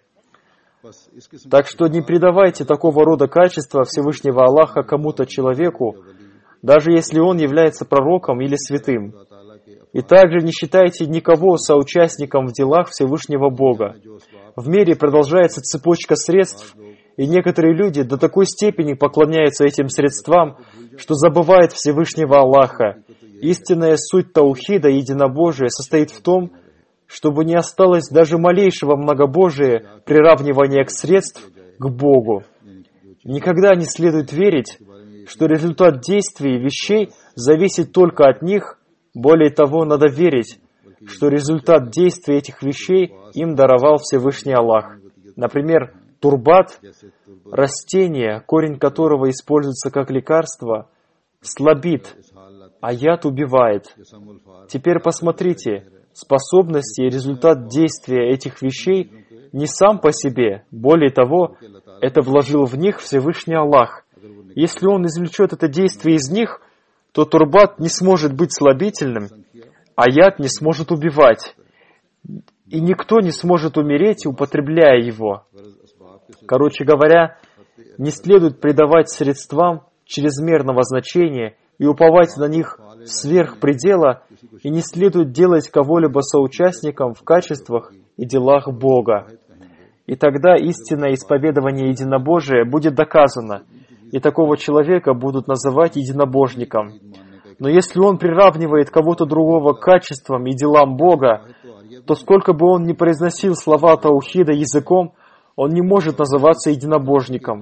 Так что не придавайте такого рода качества Всевышнего Аллаха кому-то человеку, даже если он является пророком или святым. И также не считайте никого соучастником в делах Всевышнего Бога. В мире продолжается цепочка средств, и некоторые люди до такой степени поклоняются этим средствам, что забывают Всевышнего Аллаха. Истинная суть таухида, единобожия, состоит в том, чтобы не осталось даже малейшего многобожия, приравнивания к средств к Богу. Никогда не следует верить, что результат действий вещей зависит только от них. Более того, надо верить, что результат действий этих вещей им даровал Всевышний Аллах. Например, турбат, растение, корень которого используется как лекарство, слабит, а яд убивает. Теперь посмотрите, способности и результат действия этих вещей не сам по себе, более того, это вложил в них Всевышний Аллах. Если он извлечет это действие из них, то турбат не сможет быть слабительным, а яд не сможет убивать, и никто не сможет умереть, употребляя его. Короче говоря, не следует придавать средствам чрезмерного значения и уповать на них сверх предела, и не следует делать кого-либо соучастником в качествах и делах Бога. И тогда истинное исповедование единобожия будет доказано, и такого человека будут называть единобожником. Но если он приравнивает кого-то другого к качествам и делам Бога, то сколько бы он ни произносил слова таухида языком, он не может называться единобожником.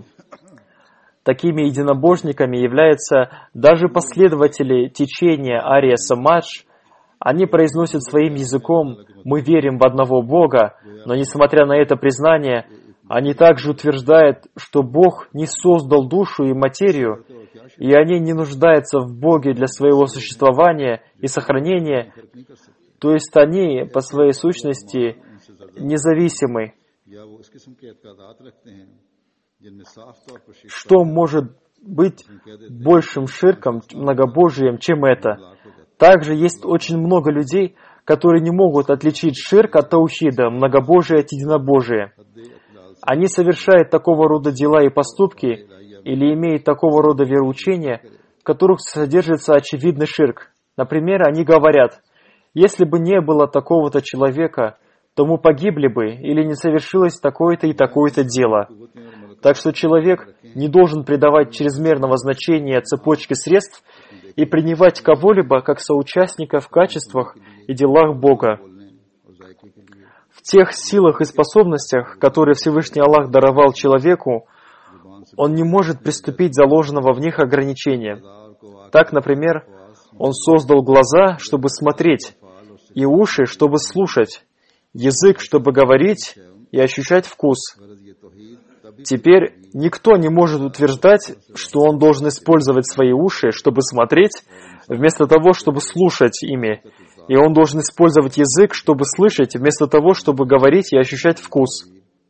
Такими единобожниками являются даже последователи течения Ария Самадж. Они произносят своим языком «Мы верим в одного Бога», но несмотря на это признание, они также утверждают, что Бог не создал душу и материю, и они не нуждаются в Боге для своего существования и сохранения, то есть они по своей сущности независимы. Что может быть большим ширком, многобожием, чем это? Также есть очень много людей, которые не могут отличить ширк от таухида, многобожие от единобожия. Они совершают такого рода дела и поступки или имеют такого рода вероучения, в которых содержится очевидный ширк. Например, они говорят: «Если бы не было такого-то человека, то мы погибли бы, или не совершилось такое-то и такое-то дело». Так что человек не должен придавать чрезмерного значения цепочке средств и принимать кого-либо как соучастника в качествах и делах Бога. В тех силах и способностях, которые Всевышний Аллах даровал человеку, он не может приступить заложенного в них ограничения. Так, например, он создал глаза, чтобы смотреть, и уши, чтобы слушать, язык, чтобы говорить и ощущать вкус. Теперь никто не может утверждать, что он должен использовать свои уши, чтобы смотреть, вместо того, чтобы слушать ими, и он должен использовать язык, чтобы слышать, вместо того, чтобы говорить и ощущать вкус.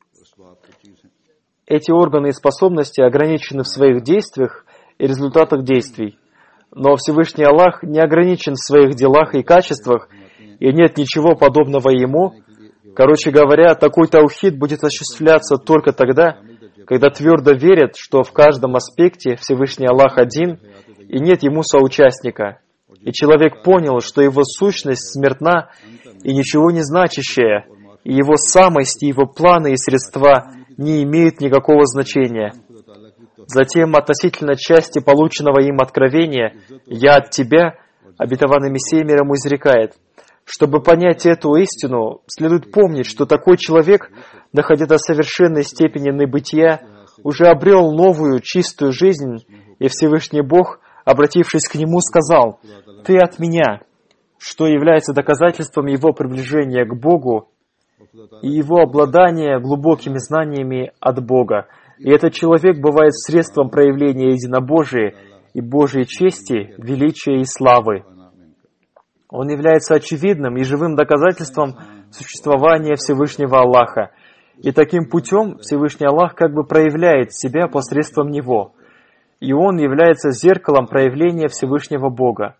Эти органы и способности ограничены в своих действиях и результатах действий. Но Всевышний Аллах не ограничен в своих делах и качествах, и нет ничего подобного Ему. Короче говоря, такой таухид будет осуществляться только тогда, когда твердо верят, что в каждом аспекте Всевышний Аллах один, и нет Ему соучастника. И человек понял, что его сущность смертна и ничего не значащая, и его самость, и его планы и средства не имеют никакого значения. Затем, относительно части полученного им откровения «Я от Тебя», обетованный Мессия мир ему изрекает: чтобы понять эту истину, следует помнить, что такой человек, доходя до совершенной степени небытия, уже обрел новую, чистую жизнь, и Всевышний Бог, обратившись к нему, сказал: «Ты от Меня», что является доказательством его приближения к Богу и его обладания глубокими знаниями от Бога. И этот человек бывает средством проявления единобожия и Божьей чести, величия и славы. Он является очевидным и живым доказательством существования Всевышнего Аллаха. И таким путем Всевышний Аллах как бы проявляет себя посредством Него. И Он является зеркалом проявления Всевышнего Бога.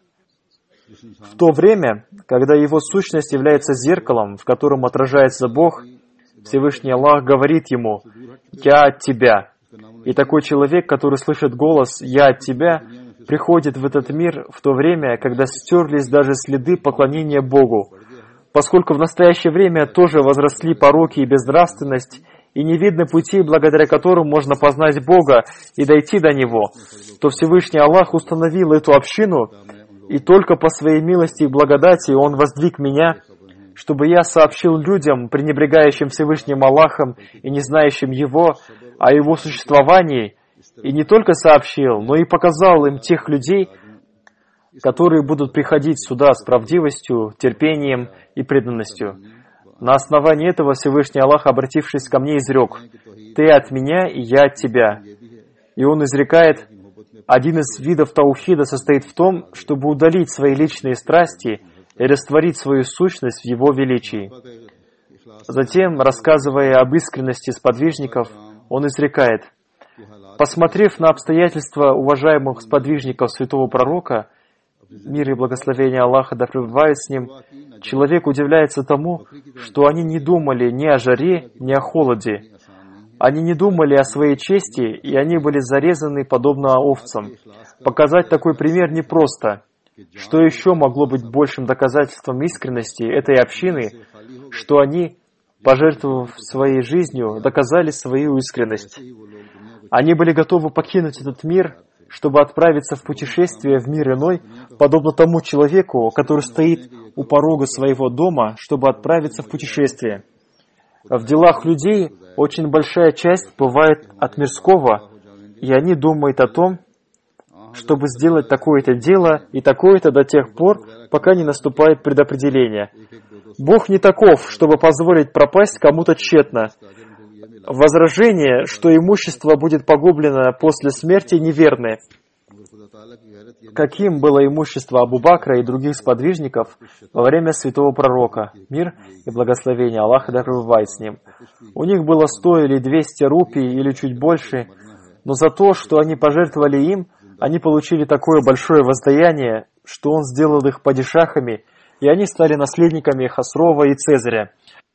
В то время, когда Его сущность является зеркалом, в котором отражается Бог, Всевышний Аллах говорит ему: «Я от Тебя». И такой человек, который слышит голос «Я от Тебя», приходит в этот мир в то время, когда стерлись даже следы поклонения Богу, поскольку в настоящее время тоже возросли пороки и безнравственность, и не видно путей, благодаря которым можно познать Бога и дойти до Него, то Всевышний Аллах установил эту общину, и только по своей милости и благодати Он воздвиг меня, чтобы я сообщил людям, пренебрегающим Всевышним Аллахом и не знающим Его, о Его существовании, и не только сообщил, но и показал им тех людей, которые будут приходить сюда с правдивостью, терпением и преданностью. На основании этого Всевышний Аллах, обратившись ко мне, изрек: «Ты от Меня, и Я от Тебя». И Он изрекает: один из видов таухида состоит в том, чтобы удалить свои личные страсти и растворить свою сущность в Его величии. Затем, рассказывая об искренности сподвижников, Он изрекает: посмотрев на обстоятельства уважаемых сподвижников святого пророка, мир и благословение Аллаха да пребывает с ним, человек удивляется тому, что они не думали ни о жаре, ни о холоде. Они не думали о своей чести, и они были зарезаны подобно овцам. Показать такой пример непросто. Что еще могло быть большим доказательством искренности этой общины, что они, пожертвовав своей жизнью, доказали свою искренность. Они были готовы покинуть этот мир, чтобы отправиться в путешествие в мир иной, подобно тому человеку, который стоит у порога своего дома, чтобы отправиться в путешествие. В делах людей очень большая часть бывает от мирского, и они думают о том, чтобы сделать такое-то дело и такое-то до тех пор, пока не наступает предопределение. Бог не таков, чтобы позволить пропасть кому-то тщетно. Возражение, что имущество будет погублено после смерти, неверны. Каким было имущество Абу Бакра и других сподвижников во время святого пророка, мир и благословение Аллаха да пребывает с ним? У них было 100 или 200 рупий или чуть больше, но за то, что они пожертвовали им, они получили такое большое воздаяние, что Он сделал их падишахами, и они стали наследниками Хасрова и Цезаря.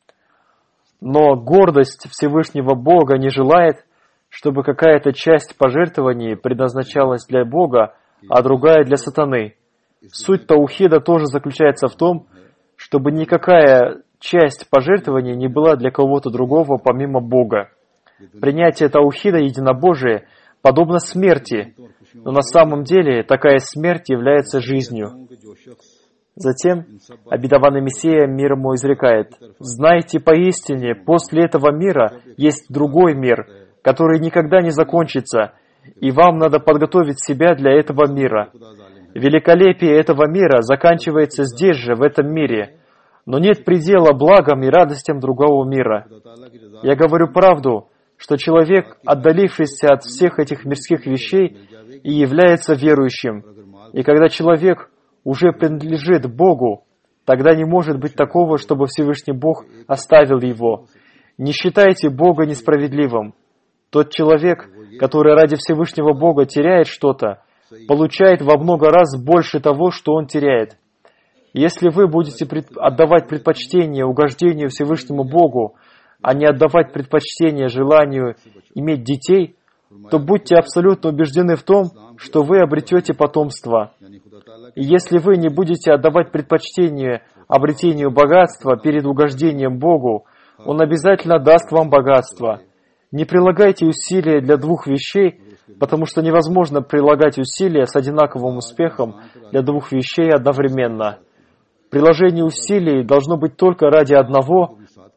Но гордость Всевышнего Бога не желает, чтобы какая-то часть пожертвований предназначалась для Бога, а другая для сатаны. Суть таухида тоже заключается в том, чтобы никакая часть пожертвований не была для кого-то другого помимо Бога. Принятие таухида единобожия подобно смерти, но на самом деле такая смерть является жизнью. Затем обетованный Мессия мир ему изрекает: «Знайте поистине, после этого мира есть другой мир, который никогда не закончится, и вам надо подготовить себя для этого мира. Великолепие этого мира заканчивается здесь же, в этом мире, но нет предела благам и радостям другого мира. Я говорю правду, что человек, отдалившийся от всех этих мирских вещей, и является верующим. И когда человек уже принадлежит Богу, тогда не может быть такого, чтобы Всевышний Бог оставил его. Не считайте Бога несправедливым. Тот человек, который ради Всевышнего Бога теряет что-то, получает во много раз больше того, что он теряет. Если вы будете отдавать предпочтение угождению Всевышнему Богу, а не отдавать предпочтение желанию иметь детей, то будьте абсолютно убеждены в том, что вы обретете потомство. И если вы не будете отдавать предпочтение обретению богатства перед угождением Богу, Он обязательно даст вам богатство. Не прилагайте усилия для двух вещей, потому что невозможно прилагать усилия с одинаковым успехом для двух вещей одновременно. Приложение усилий должно быть только ради одного.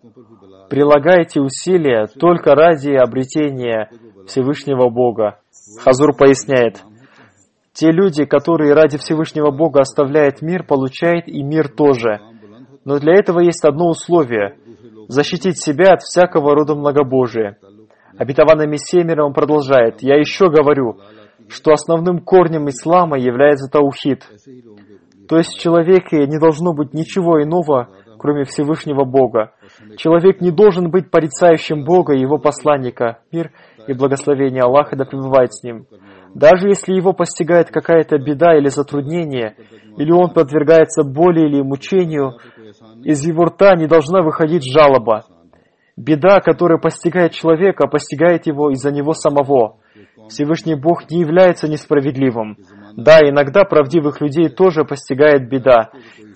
Прилагайте усилия только ради обретения Всевышнего Бога. Хазур поясняет, те люди, которые ради Всевышнего Бога оставляют мир, получают и мир тоже. Но для этого есть одно условие – защитить себя от всякого рода многобожия. Обетованный Мессия мир он продолжает, «Я еще говорю, что основным корнем ислама является таухид». То есть в человеке не должно быть ничего иного, кроме Всевышнего Бога. Человек не должен быть порицающим Бога и Его посланника. Мир и благословение Аллаха да пребывает с ним. Даже если его постигает какая-то беда или затруднение, или он подвергается боли или мучению, из его рта не должна выходить жалоба. Беда, которая постигает человека, постигает его из-за него самого. Всевышний Бог не является несправедливым. Да, иногда правдивых людей тоже постигает беда.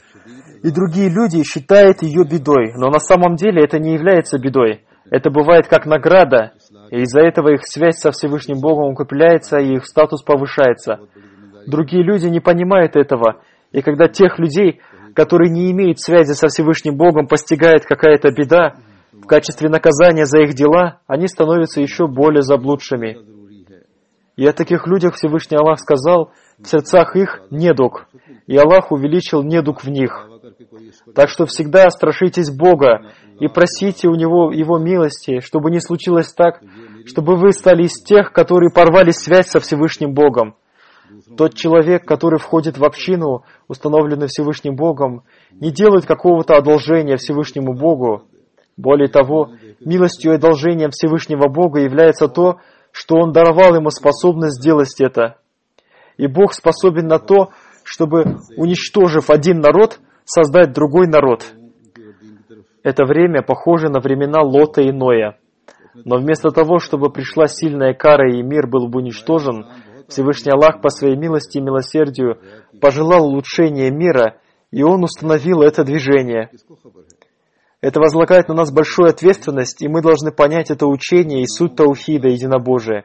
И другие люди считают ее бедой, но на самом деле это не является бедой. Это бывает как награда, и из-за этого их связь со Всевышним Богом укрепляется, и их статус повышается. Другие люди не понимают этого, и когда тех людей, которые не имеют связи со Всевышним Богом, постигает какая-то беда, в качестве наказания за их дела, они становятся еще более заблудшими. И о таких людях Всевышний Аллах сказал, в сердцах их недуг, и Аллах увеличил недуг в них. Так что всегда страшитесь Бога и просите у Него Его милости, чтобы не случилось так, чтобы вы стали из тех, которые порвали связь со Всевышним Богом. Тот человек, который входит в общину, установленную Всевышним Богом, не делает какого-то одолжения Всевышнему Богу. Более того, милостью и одолжением Всевышнего Бога является то, что Он даровал ему способность сделать это. И Бог способен на то, чтобы, уничтожив один народ, создать другой народ. Это время похоже на времена Лота и Ноя. Но вместо того, чтобы пришла сильная кара и мир был бы уничтожен, Всевышний Аллах по своей милости и милосердию пожелал улучшения мира, и Он установил это движение. Это возлагает на нас большую ответственность, и мы должны понять это учение и суть таухида, единобожия.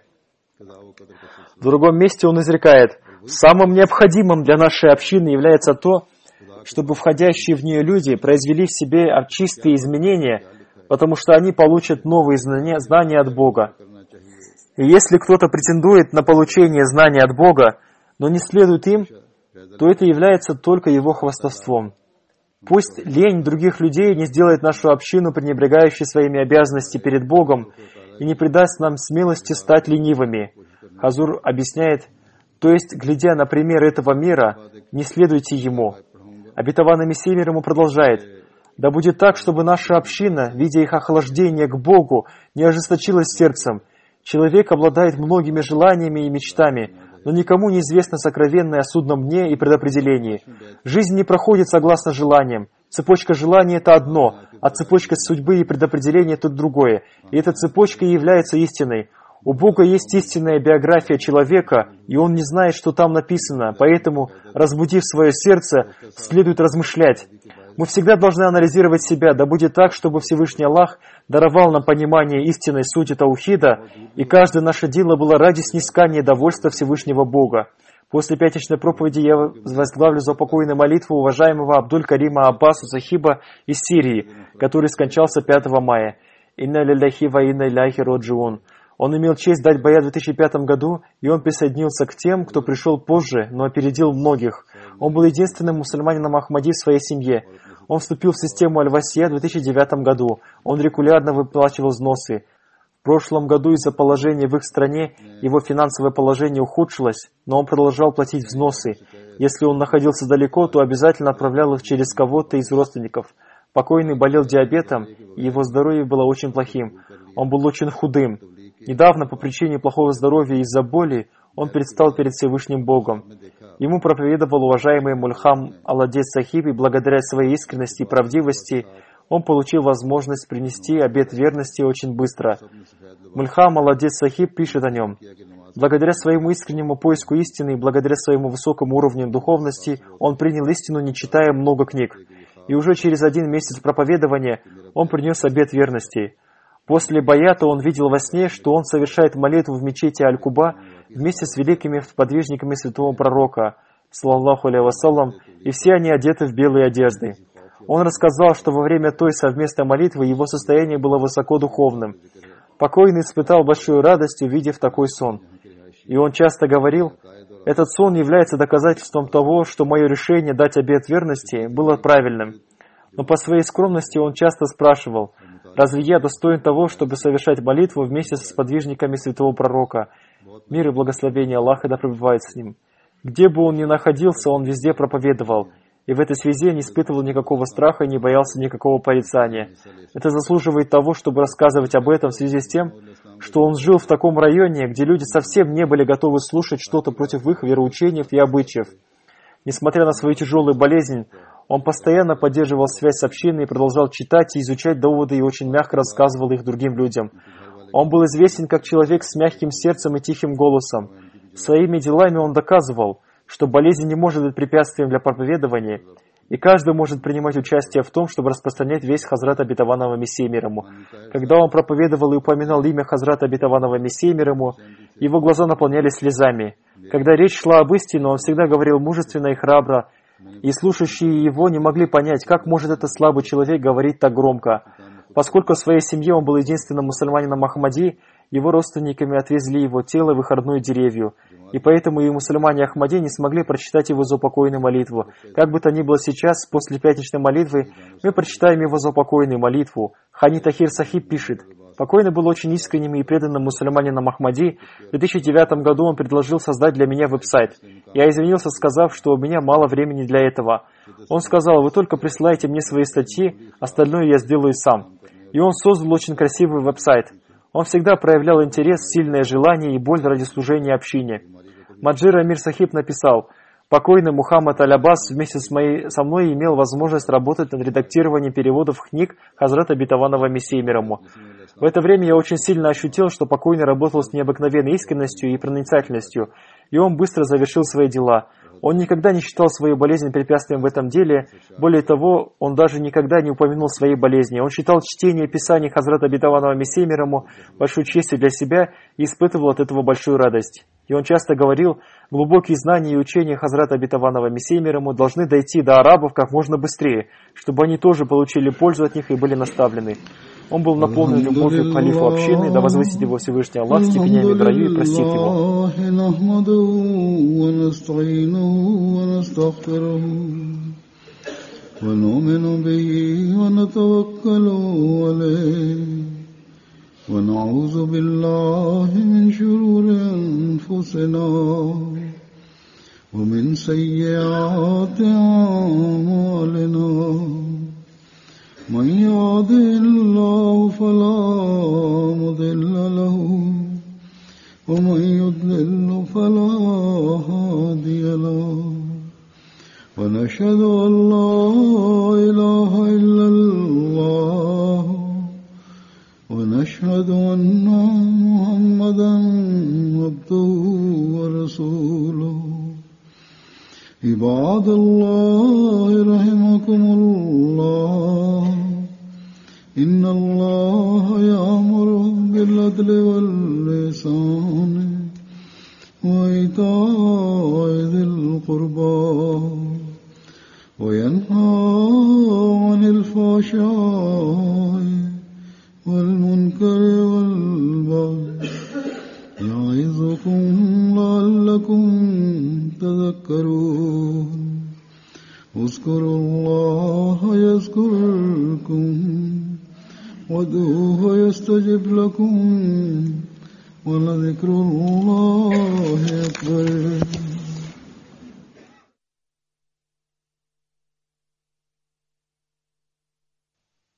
В другом месте он изрекает, самым необходимым для нашей общины является то, чтобы входящие в нее люди произвели в себе чистые изменения, потому что они получат новые знания от Бога. И если кто-то претендует на получение знаний от Бога, но не следует им, то это является только его хвастовством. Пусть лень других людей не сделает нашу общину пренебрегающей своими обязанностями перед Богом и не придаст нам смелости стать ленивыми. Хазур объясняет, то есть, глядя на пример этого мира, не следуйте ему. Обетованный Мессия мир ему продолжает, да будет так, чтобы наша община, видя их охлаждение к Богу, не ожесточилась сердцем. Человек обладает многими желаниями и мечтами, но никому не известно сокровенное о судном дне и предопределении. Жизнь не проходит согласно желаниям. Цепочка желаний — это одно, а цепочка судьбы и предопределения — это другое. И эта цепочка и является истиной. У Бога есть истинная биография человека, и Он не знает, что там написано, поэтому, разбудив свое сердце, следует размышлять. Мы всегда должны анализировать себя, да будет так, чтобы Всевышний Аллах даровал нам понимание истинной сути таухида, и каждое наше дело было ради снискания и довольства Всевышнего Бога. После пятничной проповеди я возглавлю заупокойную молитву уважаемого Абдуль-Карима Аббасу Сахиба из Сирии, который скончался 5 мая. Инна лилляхи ва инна иляйхи роджиун. Он имел честь дать баят в 2005 году, и он присоединился к тем, кто пришел позже, но опередил многих. Он был единственным мусульманином Ахмади в своей семье. Он вступил в систему Аль-Васия в 2009 году. Он регулярно выплачивал взносы. В прошлом году из-за положения в их стране его финансовое положение ухудшилось, но он продолжал платить взносы. Если он находился далеко, то обязательно отправлял их через кого-то из родственников. Покойный болел диабетом, и его здоровье было очень плохим. Он был очень худым. Недавно, по причине плохого здоровья из-за боли, он предстал перед Всевышним Богом. Ему проповедовал уважаемый Мульхам Аладец Сахиб, и благодаря своей искренности и правдивости он получил возможность принести обет верности очень быстро. Мульхам Аладец Сахиб пишет о нем: «Благодаря своему искреннему поиску истины и благодаря своему высокому уровню духовности он принял истину, не читая много книг. И уже через 1 месяц проповедования он принес обет верности. После баята он видел во сне, что он совершает молитву в мечети Аль-Куба вместе с великими подвижниками святого пророка, саллаллаху алейхи вассалям, и все они одеты в белые одежды. Он рассказал, что во время той совместной молитвы его состояние было высоко духовным. Покойный испытал большую радость, увидев такой сон. И он часто говорил: «Этот сон является доказательством того, что мое решение дать обет верности было правильным». Но по своей скромности он часто спрашивал: «Разве я достоин того, чтобы совершать молитву вместе с подвижниками святого пророка? Мир и благословение Аллаха да пребывает с ним». Где бы он ни находился, он везде проповедовал. И в этой связи не испытывал никакого страха и не боялся никакого порицания. Это заслуживает того, чтобы рассказывать об этом в связи с тем, что он жил в таком районе, где люди совсем не были готовы слушать что-то против их вероучений и обычаев. Несмотря на свою тяжелую болезнь, он постоянно поддерживал связь с общиной и продолжал читать и изучать доводы и очень мягко рассказывал их другим людям. Он был известен как человек с мягким сердцем и тихим голосом. Своими делами он доказывал, что болезнь не может быть препятствием для проповедования, и каждый может принимать участие в том, чтобы распространять весь Хазрат Обетованного Мессии мир ему. Когда он проповедовал и упоминал имя Хазрата Обетованного Мессии мир ему, его глаза наполнялись слезами. Когда речь шла об истине, он всегда говорил мужественно и храбро, и слушающие его не могли понять, как может этот слабый человек говорить так громко. Поскольку в своей семье он был единственным мусульманином Ахмади, его родственниками отвезли его тело в их родную деревню, и поэтому и мусульмане Ахмади не смогли прочитать его заупокойную молитву. Как бы то ни было сейчас, после пятничной молитвы, мы прочитаем его заупокойную молитву. Хани Тахир Сахиб пишет: «Покойный был очень искренним и преданным мусульманином Ахмади. В 2009 году он предложил создать для меня веб-сайт. Я извинился, сказав, что у меня мало времени для этого. Он сказал: вы только присылайте мне свои статьи, остальное я сделаю сам. И он создал очень красивый веб-сайт. Он всегда проявлял интерес, сильное желание и боль ради служения общине». Маджир Амир Сахиб написал: «Покойный Мухаммад Аль-Аббас вместе со мной имел возможность работать над редактированием переводов книг Хазрата Обетованного Мессии мир ему. В это время я очень сильно ощутил, что покойный работал с необыкновенной искренностью и проницательностью, и он быстро завершил свои дела. Он никогда не считал свою болезнь препятствием в этом деле. Более того, он даже никогда не упомянул своей болезни. Он считал чтение писаний Хазрата Обетованного Мессии мир ему большой честью для себя и испытывал от этого большую радость. И он часто говорил: глубокие знания и учения Хазрата Обетованного Мессии мир ему должны дойти до арабов как можно быстрее, чтобы они тоже получили пользу от них и были наставлены. Он был наполнен любовью к халифу общины, да возвысит его Всевышний Аллах степенями в раю и простит его». ونعوذ بالله من شرور أنفسنا ومن سيئات أعمالنا من يهده الله فلا مضل له ومن يضلل فلا هادي له ونشهد أن لا إله إلا الله ونشهد أن محمدا عبده ورسوله عباد الله رحمكم الله إن الله يأمر بالعدل والإحسان وإيتاء ذي القربى وينهى عن الفحشاء والمنكر والبغي اذكروا الله يذكركم وادعوه يستجب لكم ولذكر الله أكبر.